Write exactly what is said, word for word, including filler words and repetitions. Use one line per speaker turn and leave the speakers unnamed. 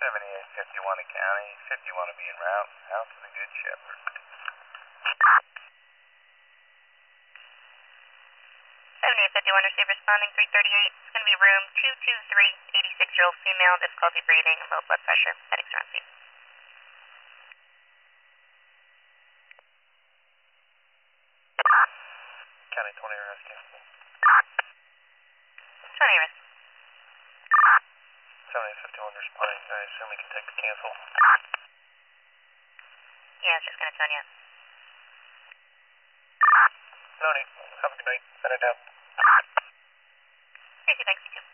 seventy-eight fifty-one in county, fifty-one to be en route, out to the Good Shepherd.
seventy-eight fifty-one, receive responding three thirty-eight. It's going to be room two two three, eighty-six-year-old female, difficulty breathing, low blood pressure, medics are on scene.
County twenty rescue.
twenty rescue.
seventy-eight fifty-one responding, I assume we can take the cancel.
Yeah, it's just going to tone you.
No need. Have a good night. Send it down.
Crazy, thanks, you too.